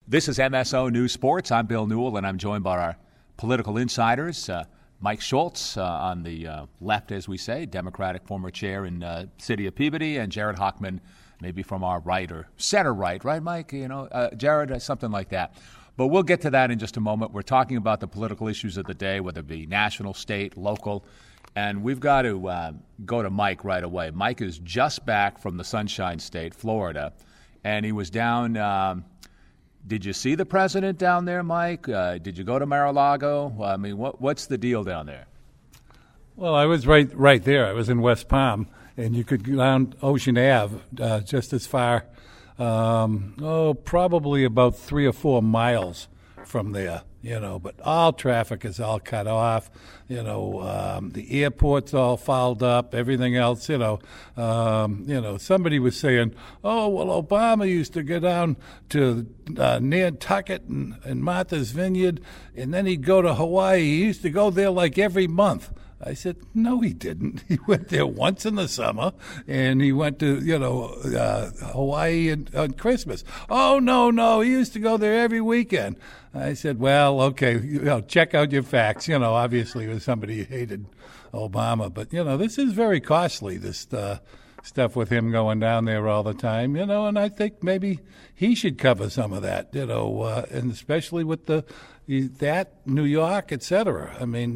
This is MSO News Sports. I'm Bill Newell, and I'm joined by our political insiders, Mike Schultz on the left, as we say, Democratic former chair in City of Peabody, and Jared Hochman, maybe from our right or center right, Mike? Jared, something like that. But we'll get to that in just a moment. We're talking about the political issues of the day, whether it be national, state, local, and we've got to go to Mike right away. Mike is just back from the Sunshine State, Florida, and he was down. Did you see the president down there, Mike? Did you go to Mar-a-Lago? I mean, what's the deal down there? Well, I was right there. I was in West Palm, and you could go down Ocean Ave just as far, probably about 3 or 4 miles from there, but all traffic is all cut off, the airport's all fouled up, everything else, somebody was saying, oh, well, Obama used to go down to Nantucket and Martha's Vineyard, and then he'd go to Hawaii. He used to go there like every month. I said, no, he didn't. He went there once in the summer, and he went to, Hawaii on Christmas. Oh, no, he used to go there every weekend. I said, well, okay, check out your facts. Obviously it was somebody who hated Obama. But, this is very costly, this stuff with him going down there all the time, and I think maybe he should cover some of that, and especially with that New York, et cetera. I mean,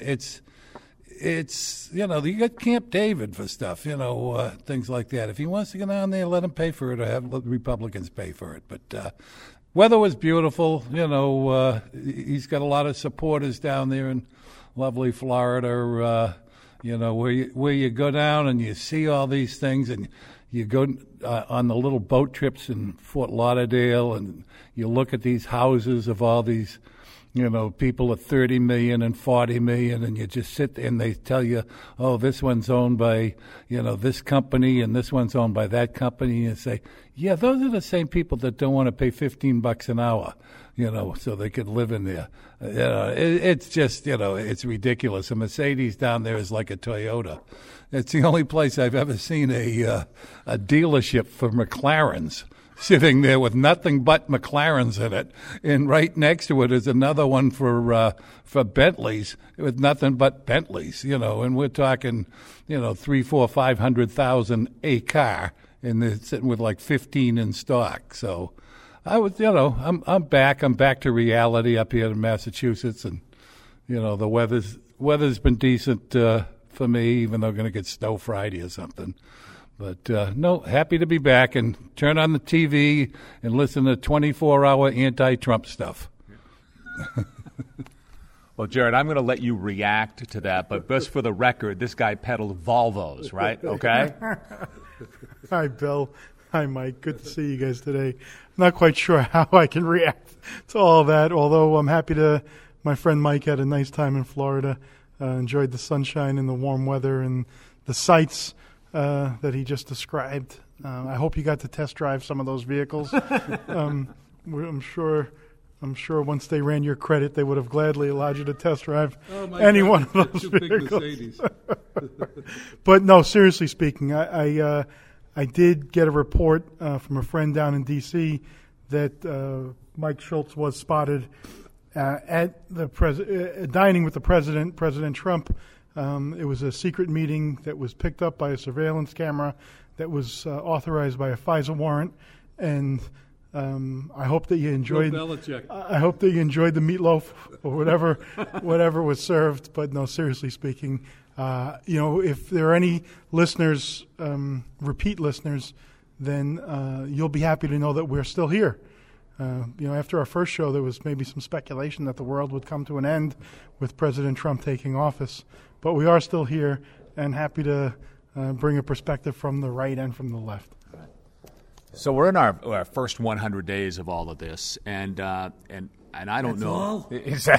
it's you got Camp David for stuff, things like that. If he wants to go down there, let him pay for it or have the Republicans pay for it. But weather was beautiful. He's got a lot of supporters down there in lovely Florida, where you go down and you see all these things, and you go on the little boat trips in Fort Lauderdale, and you look at these houses of all these people at 30 million and 40 million, and you just sit there and they tell you, oh, this one's owned by, this company, and this one's owned by that company. And you say, yeah, those are the same people that don't want to pay $15 an hour, so they could live in there. It's just, it's ridiculous. A Mercedes down there is like a Toyota. It's the only place I've ever seen a dealership for McLarens sitting there with nothing but McLarens in it, and right next to it is another one for Bentleys with nothing but Bentleys, and we're talking, 3, 4, 500,000 a car, and they're sitting with like 15 in stock. So I was, I'm back to reality up here in Massachusetts, and the weather's been decent for me, even though we're going to get snow Friday or something. But, happy to be back and turn on the TV and listen to 24-hour anti-Trump stuff. Well, Jared, I'm going to let you react to that, but just for the record, this guy peddled Volvos, right? Okay? Hi, Bill. Hi, Mike. Good to see you guys today. I'm not quite sure how I can react to all that, although I'm happy my friend Mike had a nice time in Florida, enjoyed the sunshine and the warm weather and the sights that he just described. I hope you got to test drive some of those vehicles. I'm sure once they ran your credit, they would have gladly allowed you to test drive any one of those vehicles. But no, seriously speaking, I did get a report from a friend down in D.C. that Mike Schultz was spotted at the dining with the president, President Trump. It was a secret meeting that was picked up by a surveillance camera that was authorized by a FISA warrant, and I hope that you enjoyed. I hope that you enjoyed the meatloaf or whatever was served. But no, seriously speaking, if there are any listeners, repeat listeners, then you'll be happy to know that we're still here. After our first show, there was maybe some speculation that the world would come to an end with President Trump taking office. But we are still here and happy to bring a perspective from the right and from the left. So we're in our first 100 days of all of this, and I don't know.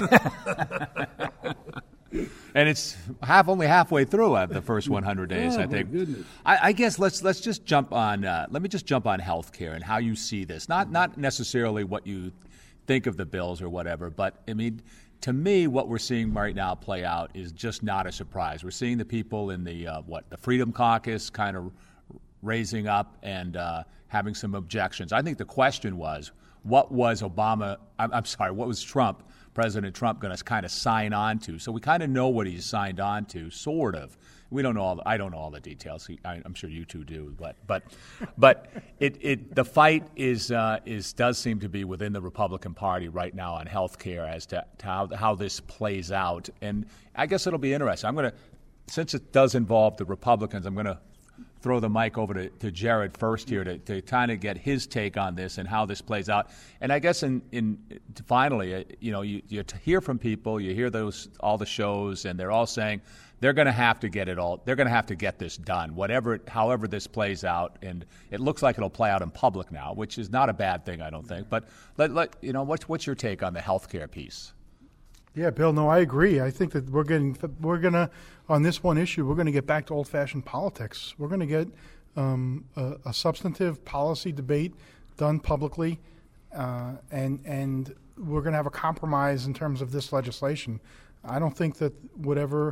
And it's only halfway through the first 100 days, I think. I guess let's just jump on. Let me just jump on healthcare and how you see this. Not necessarily what you think of the bills or whatever, but I mean, to me, what we're seeing right now play out is just not a surprise. We're seeing the people in the Freedom Caucus kind of raising up and having some objections. I think the question was, what was what was President Trump going to kind of sign on to? So we kind of know what he's signed on to, sort of. We don't know I don't know all the details. I'm sure you two do, but the fight does seem to be within the Republican Party right now on health care as to how this plays out, and I guess it'll be interesting. Since it does involve the Republicans, I'm going to throw the mic over to Jared first here to kind of get his take on this and how this plays out. And I guess finally, you hear from people, you hear all the shows, and they're all saying they're going to have to get it all. They're going to have to get this done, however this plays out. And it looks like it'll play out in public now, which is not a bad thing, I don't think. But what's your take on the healthcare piece? Yeah, Bill, no, I agree. I think that we're gonna on this one issue, we're gonna get back to old-fashioned politics. We're gonna get a substantive policy debate done publicly, and we're gonna have a compromise in terms of this legislation. I don't think that whatever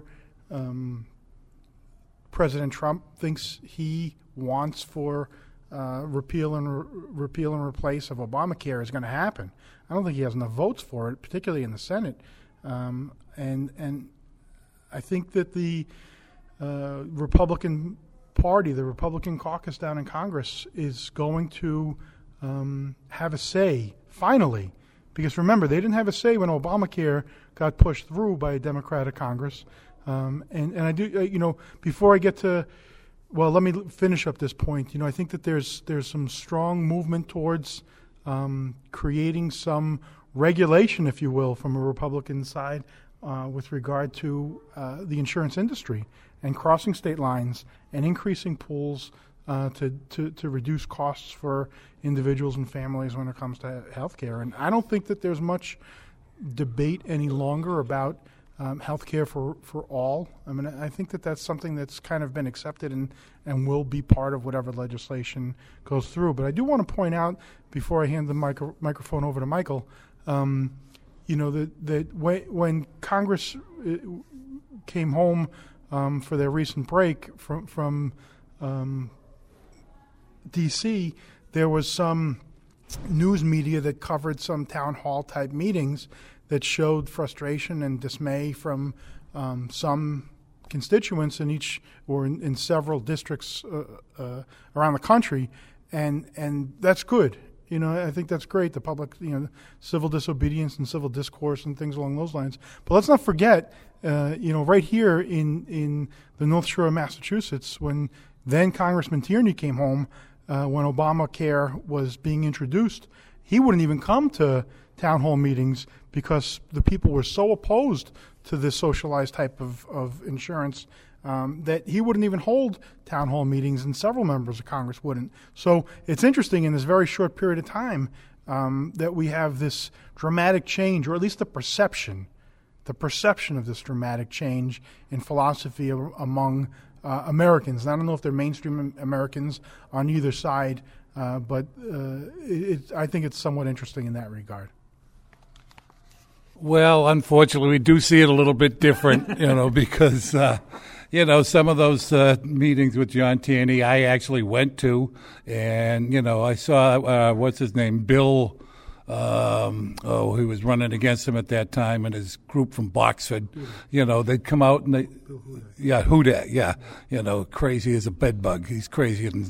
President Trump thinks he wants for repeal and replace of Obamacare is going to happen. I don't think he has enough votes for it, particularly in the Senate. And I think that the Republican Party, the Republican caucus down in Congress, is going to have a say, finally. Because remember, they didn't have a say when Obamacare got pushed through by a Democratic Congress. And I do, before I get to, well, let me finish up this point. I think that there's some strong movement towards creating some regulation, if you will, from a Republican side with regard to the insurance industry and crossing state lines and increasing pools to reduce costs for individuals and families when it comes to health care. And I don't think that there's much debate any longer about health care for all. I mean, I think that that's something that's kind of been accepted and will be part of whatever legislation goes through. But I do want to point out, before I hand the microphone over to Michael, that when Congress came home for their recent break from D.C., there was some news media that covered some town hall type meetings that showed frustration and dismay from some constituents in several districts around the country, and that's good. I think that's great. The public, civil disobedience and civil discourse and things along those lines. But let's not forget, right here in the North Shore of Massachusetts, when then Congressman Tierney came home, when Obamacare was being introduced, he wouldn't even come to town hall meetings because the people were so opposed to this socialized type of insurance that he wouldn't even hold town hall meetings, and several members of Congress wouldn't. So it's interesting in this very short period of time that we have this dramatic change, or at least the perception of this dramatic change in philosophy among Americans. And I don't know if they're mainstream Americans on either side, but I think it's somewhat interesting in that regard. Well, unfortunately, we do see it a little bit different, because, some of those meetings with John Tierney I actually went to, and, I saw, what's his name, Bill, he was running against him at that time, and his group from Boxford, they'd come out and Hudak, crazy as a bedbug. He's crazier than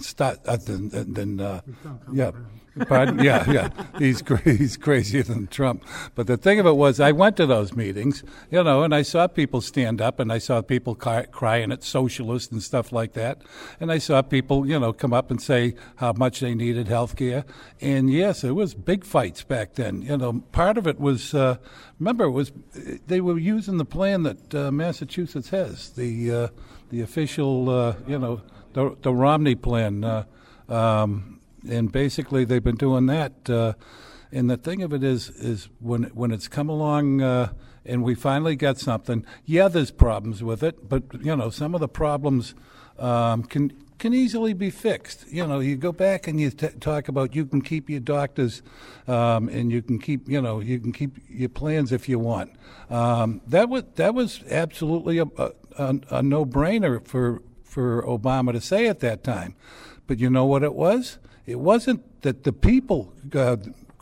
Pardon? Yeah. He's crazier than Trump. But the thing of it was, I went to those meetings, and I saw people stand up, and I saw people crying at socialists and stuff like that. And I saw people, come up and say how much they needed health care. And yes, it was big fights back then. Part of it was, they were using the plan that Massachusetts has, the official, the Romney plan. And basically, they've been doing that. And the thing of it is when it's come along and we finally got something, there's problems with it, but, some of the problems can easily be fixed. You go back and you talk about you can keep your doctors and you can keep your plans if you want. That was absolutely a no-brainer for Obama to say at that time. But you know what it was? It wasn't that the people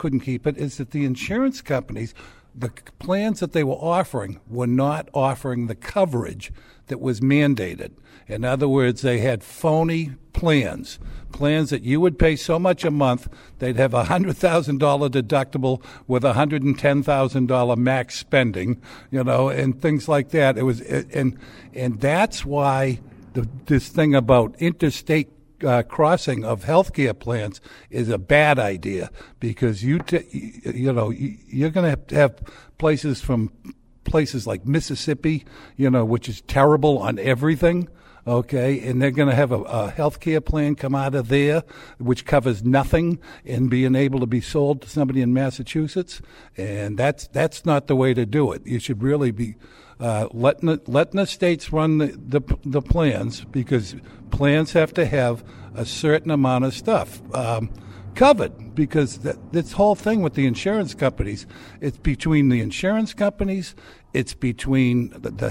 couldn't keep it is that the insurance companies, the plans that they were offering were not offering the coverage that was mandated. In other words, they had phony plans that you would pay so much a month, they'd have a $100,000 deductible with $110,000 max spending, and things like that. It was, and that's why this thing about interstate crossing of healthcare plans is a bad idea, because you're going to have places like Mississippi, which is terrible on everything. Okay, and they're going to have a health care plan come out of there, which covers nothing, and being able to be sold to somebody in Massachusetts, and that's not the way to do it. You should really be letting the states run the plans, because plans have to have a certain amount of stuff covered, because this whole thing with the insurance companies, it's between the insurance companies, it's between the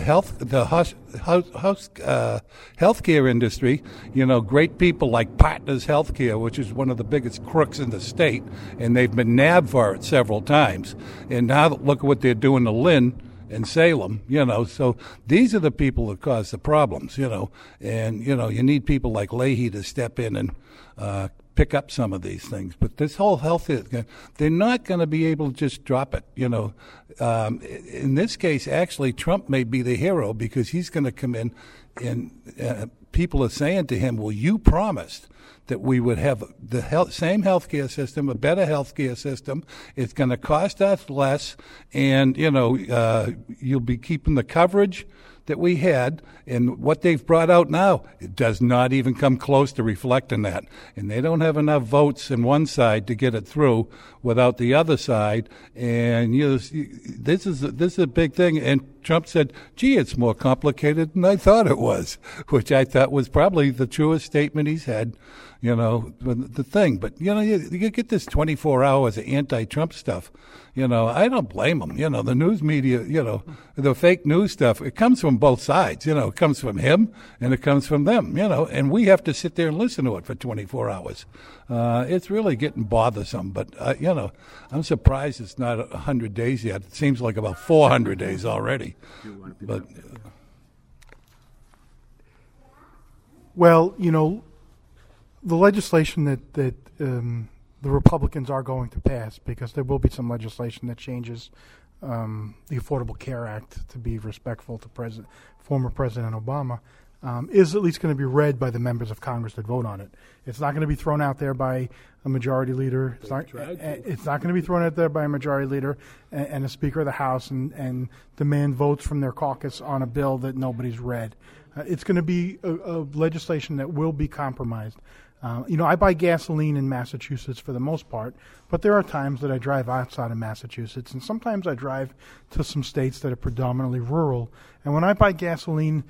healthcare industry. Great people like Partners Healthcare, which is one of the biggest crooks in the state, and they've been nabbed for it several times. And now look at what they're doing to Lynn in Salem, so these are the people that cause the problems, and, you need people like Leahy to step in and pick up some of these things. But this whole health, they're not going to be able to just drop it, In this case, actually, Trump may be the hero, because he's going to come in and people are saying to him, well, you promised that we would have the same health care system, a better health care system. It's going to cost us less, and, you'll be keeping the coverage that we had. And what they've brought out now, it does not even come close to reflecting that. And they don't have enough votes in one side to get it through without the other side. And this is a big thing. And Trump said, gee, it's more complicated than I thought it was, which I thought was probably the truest statement he's had, the thing. But, you get this 24 hours of anti-Trump stuff. I don't blame them. The news media, the fake news stuff, it comes from both sides. It comes from him and it comes from them, and we have to sit there and listen to it for 24 hours. It's really getting bothersome, but, I'm surprised it's not 100 days yet. It seems like about 400 days already. But, well, the legislation that the Republicans are going to pass, because there will be some legislation that changes the Affordable Care Act to be respectful to former President Obama, is at least going to be read by the members of Congress that vote on it. It's not going to be thrown out there by a majority leader. It's not going to be thrown out there by a majority leader and a Speaker of the House and demand votes from their caucus on a bill that nobody's read. It's going to be a legislation that will be compromised. I buy gasoline in Massachusetts for the most part, but there are times that I drive outside of Massachusetts, and sometimes I drive to some states that are predominantly rural. And when I buy gasoline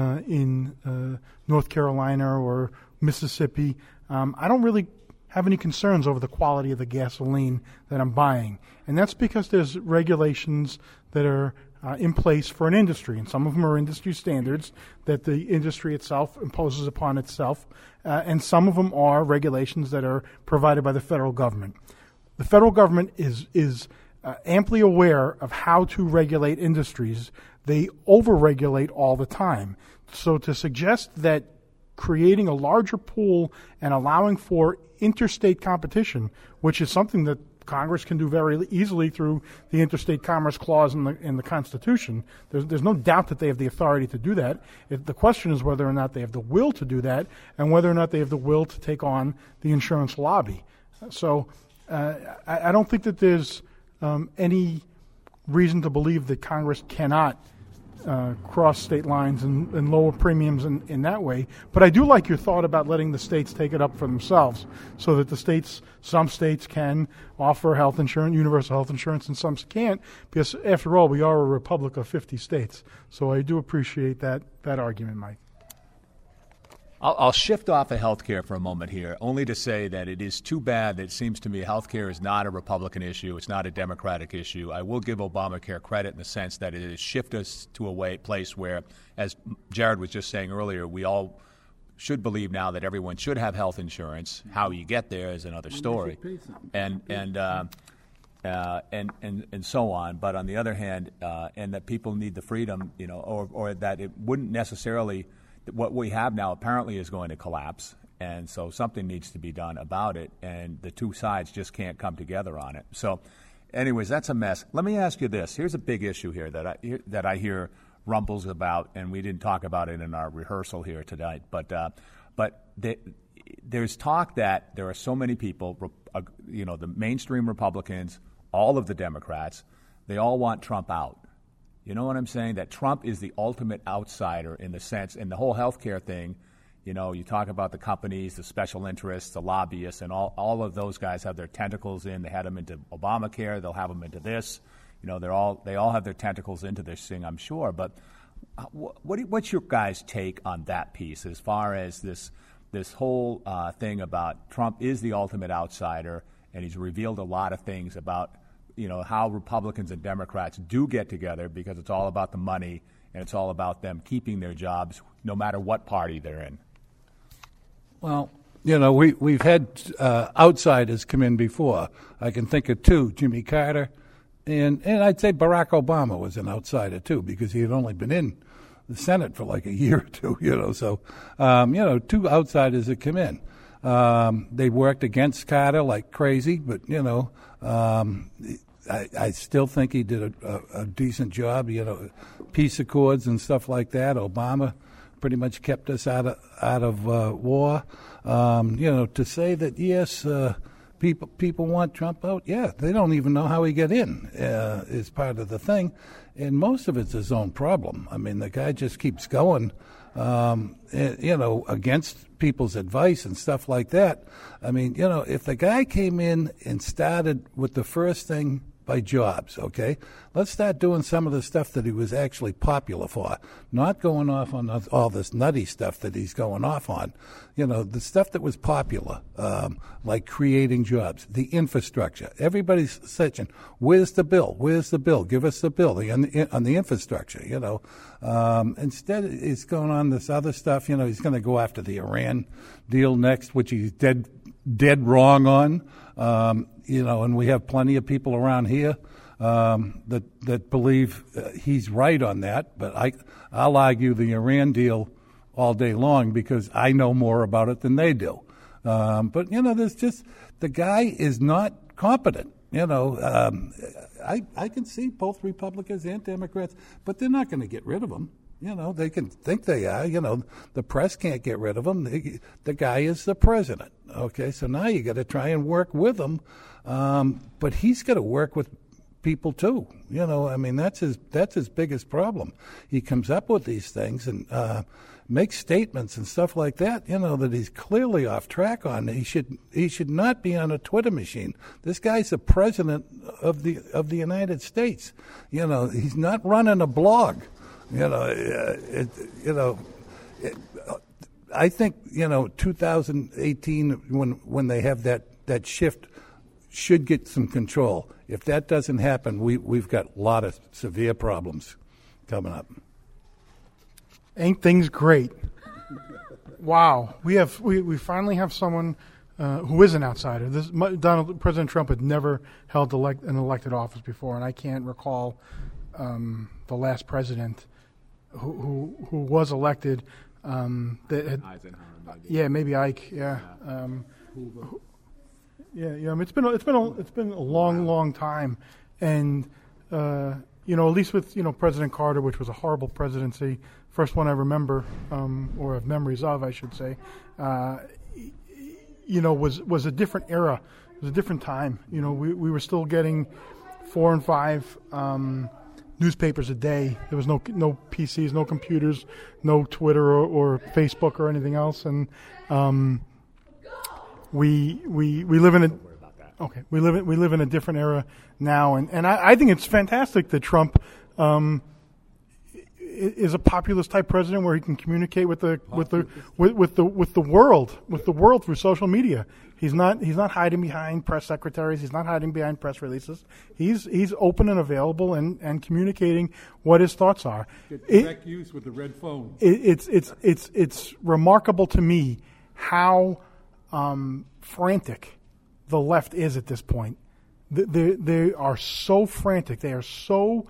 in North Carolina or Mississippi, I don't really have any concerns over the quality of the gasoline that I'm buying. And that's because there's regulations that are in place for an industry, and some of them are industry standards that the industry itself imposes upon itself, and some of them are regulations that are provided by the federal government. The federal government is amply aware of how to regulate industries. They over-regulate all the time. So to suggest that creating a larger pool and allowing for interstate competition, which is something that Congress can do very easily through the Interstate Commerce Clause in the Constitution. There's no doubt that they have the authority to do that. The question is whether or not they have the will to do that, and whether or not they have the will to take on the insurance lobby. So I don't think that there's any reason to believe that Congress cannot cross state lines and lower premiums in that way. But I do like your thought about letting the states take it up for themselves, so that some states can offer health insurance, universal health insurance, and some can't, because after all, we are a republic of 50 states. So I do appreciate that argument, Mike. I'll shift off of healthcare for a moment here, only to say that it is too bad that it seems to me healthcare is not a Republican issue. It's not a Democratic issue. I will give Obamacare credit in the sense that it has shifted us to a place where, as Jared was just saying earlier, we all should believe now that everyone should have health insurance. How you get there is another story. and so on. But on the other hand, and that people need the freedom, or that it wouldn't necessarily, what we have now apparently is going to collapse. And so something needs to be done about it, and the two sides just can't come together on it. So anyways, that's a mess. Let me ask you this. Here's a big issue here that I hear rumbles about, and we didn't talk about it in our rehearsal here tonight. But there's talk that there are so many people, the mainstream Republicans, all of the Democrats, they all want Trump out. You know what I'm saying? That Trump is the ultimate outsider in the sense, in the whole healthcare thing. You talk about the companies, the special interests, the lobbyists, and all of those guys have their tentacles in. They had them into Obamacare. They'll have them into this. They all have their tentacles into this thing, I'm sure. But what's your guys' take on that piece as far as this whole thing about Trump is the ultimate outsider, and he's revealed a lot of things about how Republicans and Democrats do get together because it's all about the money and it's all about them keeping their jobs no matter what party they're in? Well, we've had outsiders come in before. I can think of two: Jimmy Carter, and I'd say Barack Obama was an outsider too, because he had only been in the Senate for like a year or two. So two outsiders that come in. They worked against Carter like crazy, but I still think he did a decent job. Peace accords and stuff like that. Obama pretty much kept us out of war. To say that yes, people want Trump out. Yeah, they don't even know how he got in. Is part of the thing, and most of it's his own problem. I mean, the guy just keeps going. Against people's advice and stuff like that. I mean, if the guy came in and started with the first thing by jobs, okay, let's start doing some of the stuff that he was actually popular for, not going off on all this nutty stuff that he's going off on. The stuff that was popular, like creating jobs, the infrastructure. Everybody's searching, where's the bill? Where's the bill? Give us the bill on the infrastructure, Instead, it's going on this other stuff. He's going to go after the Iran deal next, which he's dead wrong on. And we have plenty of people around here that believe he's right on that. But I'll argue the Iran deal all day long because I know more about it than they do. But there's just the guy is not competent. I can see both Republicans and Democrats, but they're not going to get rid of him. They can think they are. The press can't get rid of him. The guy is the president. Okay, so now you got to try and work with him, but he's got to work with people too. I mean, that's his biggest problem. He comes up with these things and makes statements and stuff like that. That he's clearly off track on. He should not be on a Twitter machine. This guy's the president of the United States. He's not running a blog. I think 2018 when they have that shift should get some control. If that doesn't happen, we've got a lot of severe problems coming up. Ain't things great? Wow, we finally have someone who is an outsider. President Trump had never held an elected office before, and I can't recall the last president who was elected that had, maybe Ike, it's been a long time, and at least with President Carter, which was a horrible presidency, first one I remember or have memories of, I should say, was a different era, it was a different time. We were still getting 4 and 5 newspapers a day. There was no PCs, no computers, no Twitter or Facebook or anything else, and we live in we live in a different era now, and I think it's fantastic that Trump is a populist type president where he can communicate with the world through social media. He's not hiding behind press secretaries. He's not hiding behind press releases. He's open and available and communicating what his thoughts are. Get direct use with the red phone. It's remarkable to me how frantic the left is at this point. They are so frantic. They are so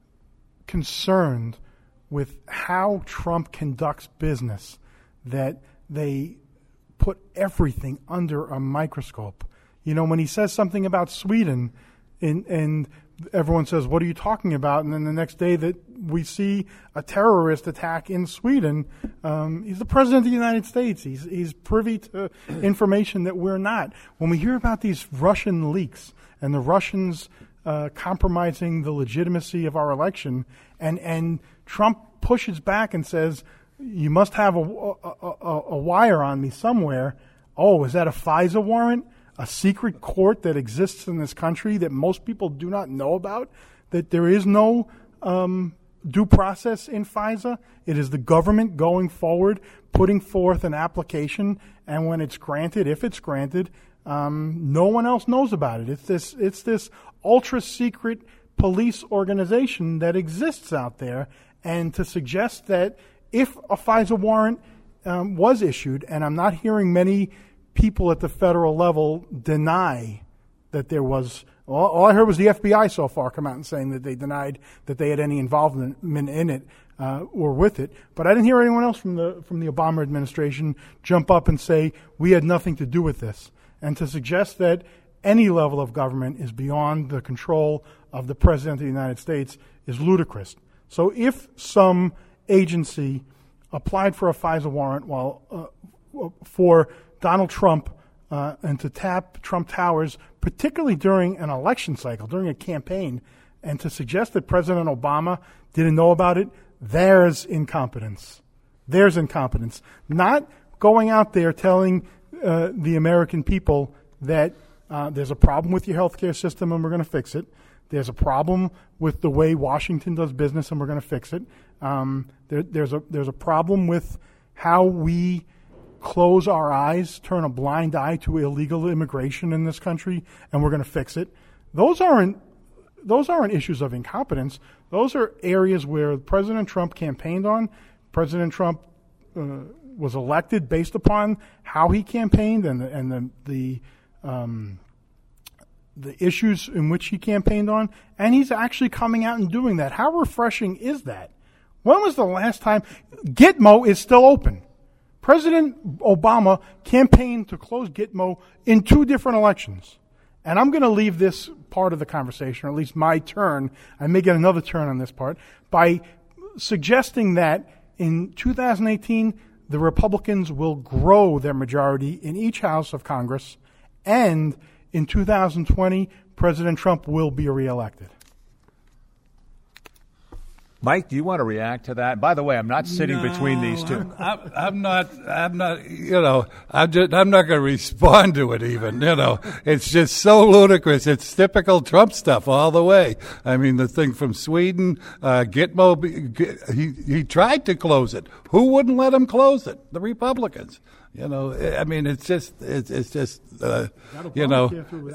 concerned with how Trump conducts business that they put everything under a microscope. You know, when he says something about Sweden, and everyone says, "What are you talking about?" And then the next day that we see a terrorist attack in Sweden, he's the president of the United States. He's privy to information that we're not. When we hear about these Russian leaks and the Russians compromising the legitimacy of our election, and Trump pushes back and says, "You must have a wire on me somewhere." Oh, is that a FISA warrant? A secret court that exists in this country that most people do not know about? That there is no due process in FISA? It is the government going forward, putting forth an application, and when it's granted, if it's granted, no one else knows about it. It's this ultra-secret police organization that exists out there, and to suggest that if a FISA warrant was issued, and I'm not hearing many people at the federal level deny that there was. All I heard was the FBI so far come out and saying that they denied that they had any involvement in it or with it. But I didn't hear anyone else from the Obama administration jump up and say we had nothing to do with this. And to suggest that any level of government is beyond the control of the President of the United States is ludicrous. So if some agency applied for a FISA warrant for Donald Trump and to tap Trump Towers, particularly during an election cycle, during a campaign, and to suggest that President Obama didn't know about it, there's incompetence. There's incompetence. Not going out there telling the American people that there's a problem with your healthcare system and we're going to fix it. There's a problem with the way Washington does business and we're going to fix it. There's a problem with how we close our eyes, turn a blind eye to illegal immigration in this country, and we're going to fix it. Those aren't issues of incompetence. Those are areas where President Trump campaigned on. President Trump was elected based upon how he campaigned and the issues in which he campaigned on, and he's actually coming out and doing that. How refreshing is that? When was the last time? Gitmo is still open. President Obama campaigned to close Gitmo in 2 different elections. And I'm going to leave this part of the conversation, or at least my turn, I may get another turn on this part, by suggesting that in 2018, the Republicans will grow their majority in each house of Congress, and in 2020, President Trump will be reelected. Mike, do you want to react to that? By the way, I'm not sitting between these two. I'm not. You know, I'm not going to respond to it. Even, you know, it's just so ludicrous. It's typical Trump stuff all the way. I mean, the thing from Sweden, Gitmo. He tried to close it. Who wouldn't let him close it? The Republicans. You know, I mean, it's just you know,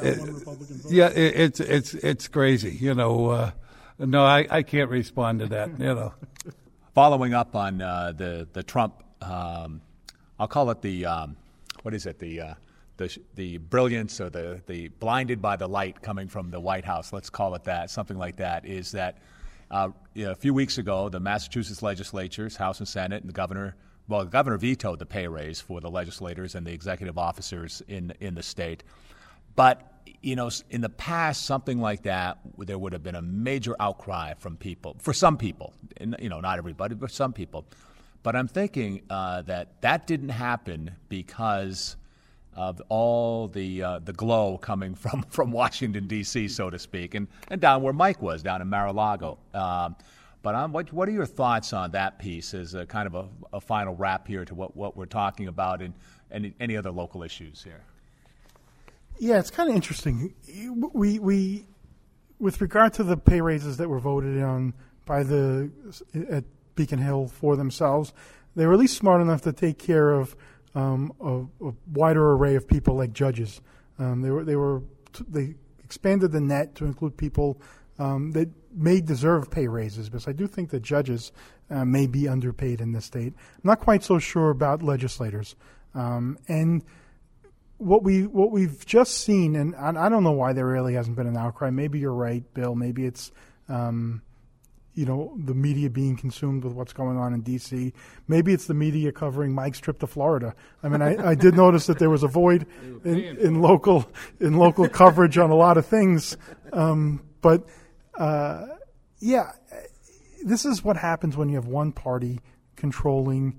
it's crazy. You know. No, I can't respond to that. You know, following up on the Trump, I'll call it the what is it, the brilliance or the blinded by the light coming from the White House. Let's call it that, something like that. Is that a few weeks ago the Massachusetts legislatures, House and Senate, and the governor vetoed the pay raise for the legislators and the executive officers in the state, but. You know, in the past, something like that, there would have been a major outcry from people, for some people, you know, not everybody, but some people. But I'm thinking that didn't happen because of all the glow coming from Washington, D.C., so to speak, and down where Mike was, down in Mar-a-Lago. But what are your thoughts on that piece as a kind of a final wrap here to what we're talking about and any other local issues here? Yeah, it's kind of interesting. We with regard to the pay raises that were voted on by at Beacon Hill for themselves, they were at least smart enough to take care of a wider array of people like judges. They expanded the net to include people that may deserve pay raises, because I do think that judges may be underpaid in this state. I'm not quite so sure about legislators, and what we've just seen, and I don't know why there really hasn't been an outcry. Maybe you're right, Bill. Maybe it's the media being consumed with what's going on in D.C. Maybe it's the media covering Mike's trip to Florida. I mean, I did notice that there was a void in local coverage on a lot of things. But this is what happens when you have one party controlling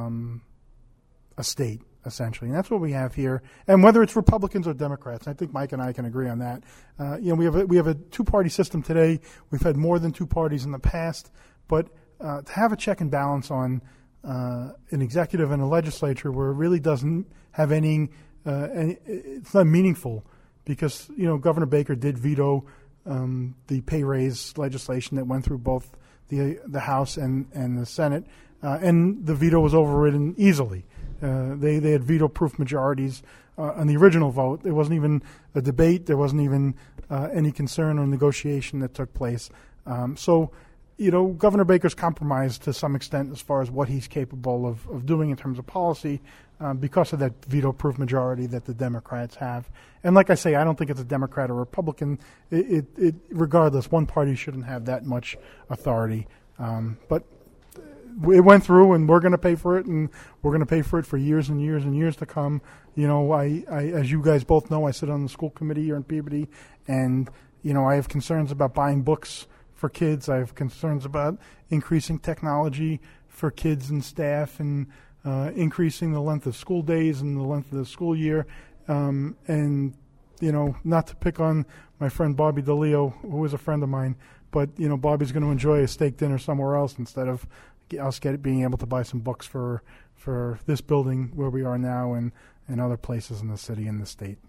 a state, essentially. And that's what we have here. And whether it's Republicans or Democrats, I think Mike and I can agree on that. We have a two-party system today. We've had more than two parties in the past. But to have a check and balance on an executive and a legislature where it really doesn't have any it's not meaningful, because, Governor Baker did veto the pay raise legislation that went through both the House and the Senate, and the veto was overridden easily. They had veto-proof majorities on the original vote. There wasn't even a debate. There wasn't even any concern or negotiation that took place. So Governor Baker's compromised to some extent as far as what he's capable of doing in terms of policy because of that veto-proof majority that the Democrats have. And like I say, I don't think it's a Democrat or Republican. It regardless, one party shouldn't have that much authority. But it went through, and we're going to pay for it, and we're going to pay for it for years and years and years to come. I as you guys both know, I sit on the school committee here in Peabody, and I have concerns about buying books for kids. I have concerns about increasing technology for kids and staff, and increasing the length of school days and the length of the school year. And not to pick on my friend Bobby DeLeo, who is a friend of mine, but Bobby's going to enjoy a steak dinner somewhere else instead of us being able to buy some books for this building where we are now and other places in the city and the state.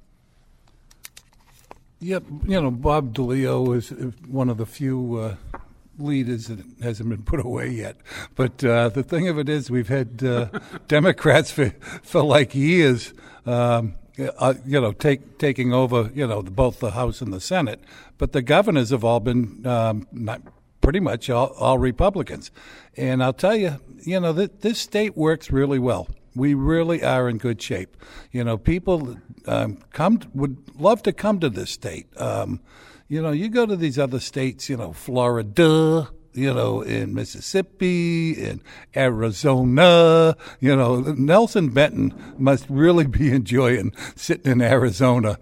Yep, Bob DeLeo is one of the few leaders that hasn't been put away yet. But the thing of it is, we've had Democrats for like years, taking over, both the House and the Senate. But the governors have all been pretty much all Republicans. And I'll tell you, this state works really well. We really are in good shape. People would love to come to this state. You go to these other states, Florida, in Mississippi, in Arizona, Nelson Benton must really be enjoying sitting in Arizona,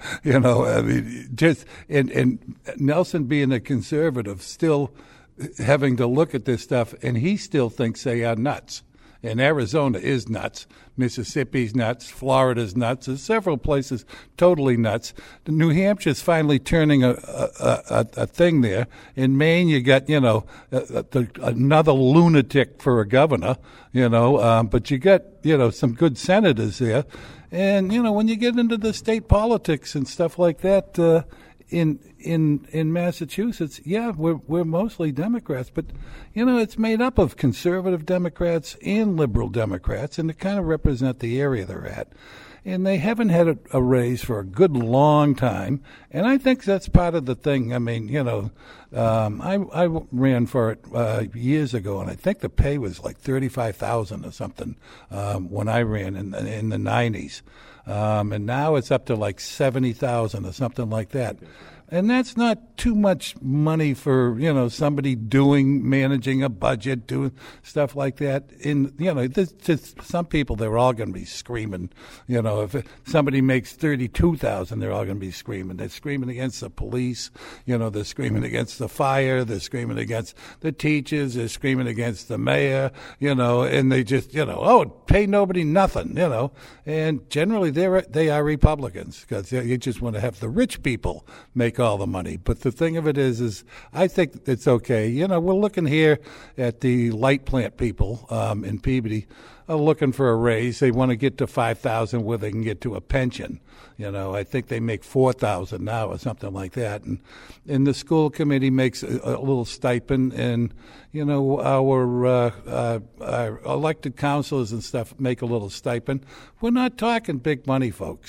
and Nelson being a conservative, still having to look at this stuff, and he still thinks they are nuts. And Arizona is nuts. Mississippi's nuts. Florida's nuts. There's several places totally nuts. New Hampshire's finally turning a thing there. In Maine, you got, another lunatic for a governor, but you got, some good senators there. And, when you get into the state politics and stuff like that, in Massachusetts, we're mostly Democrats, but it's made up of conservative Democrats and liberal Democrats, and they kind of represent the area they're at. And they haven't had a raise for a good long time, and I think that's part of the thing. I mean, I ran for it years ago, and I think the pay was like $35,000 or something when I ran in the 90s. And now it's up to like $70,000 or something like that. And that's not too much money for, somebody managing a budget, doing stuff like that. Just some people, they're all going to be screaming. If somebody makes $32,000, they're all going to be screaming. They're screaming against the police. They're screaming against the fire. They're screaming against the teachers. They're screaming against the mayor, and they just, pay nobody nothing, And generally they are Republicans because you just want to have the rich people make all the money. But the thing of it is I think it's okay. We're looking here at the light plant people in Peabody are looking for a raise. They want to get to $5,000 where they can get to a pension. I think they make $4,000 now or something like that. And the school committee makes a little stipend, and our elected councilors and stuff make a little stipend. We're not talking big money, folks.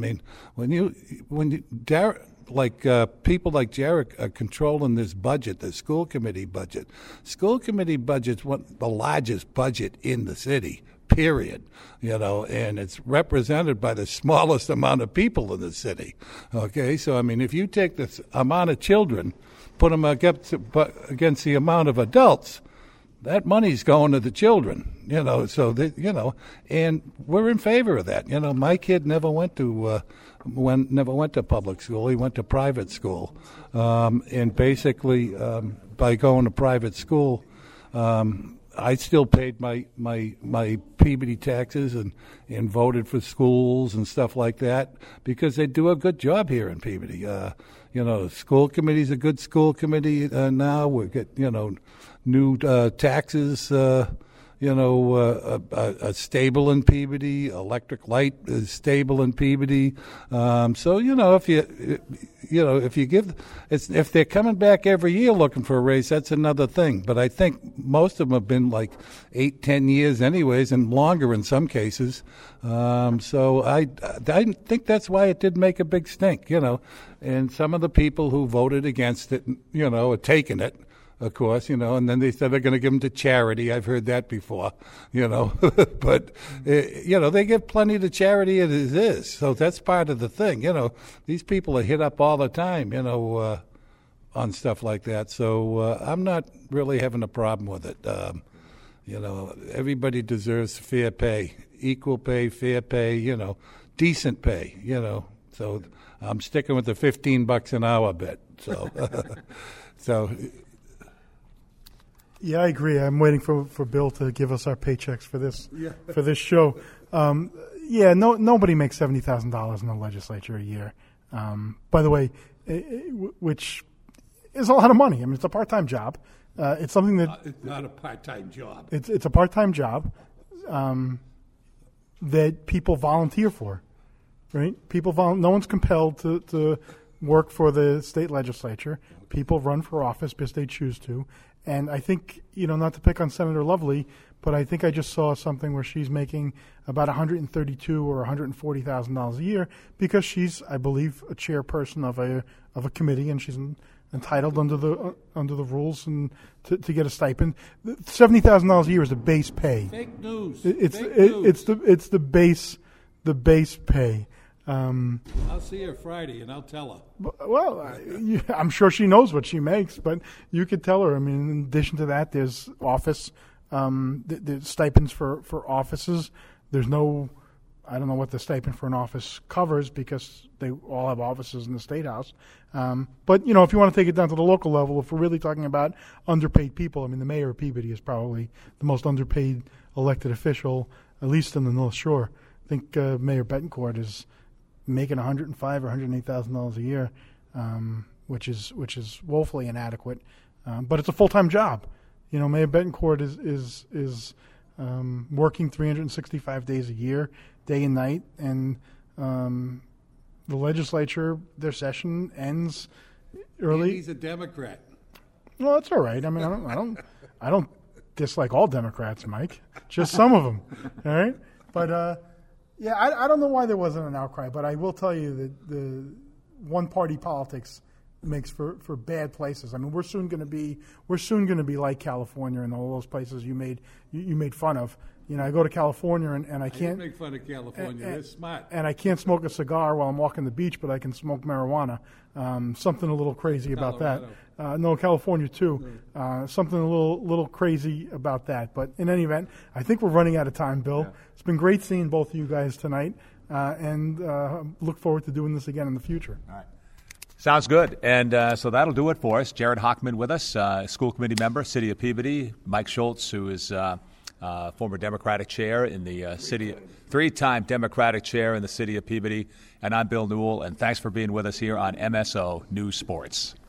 People like Jared are controlling this budget, the school committee budget. School committee budget's the largest budget in the city, period, and it's represented by the smallest amount of people in the city. Okay, so I mean, if you take this amount of children, put them against the amount of adults, that money's going to the children, so that, and we're in favor of that. My kid never went to public school. He went to private school. And basically, by going to private school, I still paid my Peabody taxes and voted for schools and stuff like that because they do a good job here in Peabody. School committee's a good school committee now. We get, new taxes, stable in Peabody. Electric light is stable in Peabody. So if you give, if they're coming back every year looking for a raise, that's another thing. But I think most of them have been like 8-10 years anyways, and longer in some cases. So I think that's why it did make a big stink. And some of the people who voted against it, are taking it. Of course, and then they said they're going to give them to charity. I've heard that before, but, they give plenty to charity as it is. So that's part of the thing, These people are hit up all the time, on stuff like that. So I'm not really having a problem with it. Everybody deserves fair pay, equal pay, fair pay, decent pay, So I'm sticking with the $15 an hour bit. So, so. Yeah, I agree. I'm waiting for Bill to give us our paychecks for this for this show. Nobody makes $70,000 in the legislature a year. By the way, which is a lot of money. I mean, it's a part-time job. It's something that it's not a part-time job. It's a part-time job that people volunteer for, right? No one's compelled to work for the state legislature. People run for office because they choose to. And I think, not to pick on Senator Lovely, but I think I just saw something where she's making about $132,000 or $140,000 a year because she's, I believe, a chairperson of a committee, and she's entitled under the rules and to get a stipend. $70,000 a year is the base pay. Fake news. It's the base pay. I'll see her Friday, and I'll tell her. Well, I'm sure she knows what she makes, but you could tell her. I mean, in addition to that, there's office, there's stipends for offices. There's no, I don't know what the stipend for an office covers because they all have offices in the State House. But, if you want to take it down to the local level, if we're really talking about underpaid people, I mean, the mayor of Peabody is probably the most underpaid elected official, at least in the North Shore. I think Mayor Betancourt is making $105,000 or $108,000 a year, which is woefully inadequate. But it's a full-time job. Mayor Betancourt is working 365 days a year, day and night, and the legislature, their session ends early. And he's a Democrat. Well, that's all right. I mean, I don't dislike all Democrats, Mike. Just some of them. All right, but. Yeah, I don't know why there wasn't an outcry, but I will tell you that the one-party politics makes for bad places. I mean, we're soon going to be like California and all those places you made fun of. I go to California and I can't make fun of California. They're smart. And I can't smoke a cigar while I'm walking the beach, but I can smoke marijuana. Something a little crazy about that. No, California too. Something a little crazy about that. But in any event, I think we're running out of time, Bill. Yeah. It's been great seeing both of you guys tonight, and look forward to doing this again in the future. All right. Sounds good. And so that'll do it for us. Jared Hochman with us, school committee member, City of Peabody. Mike Schultz, who is former Democratic chair in the city, three-time Democratic chair in the City of Peabody. And I'm Bill Newell, and thanks for being with us here on MSO News Sports.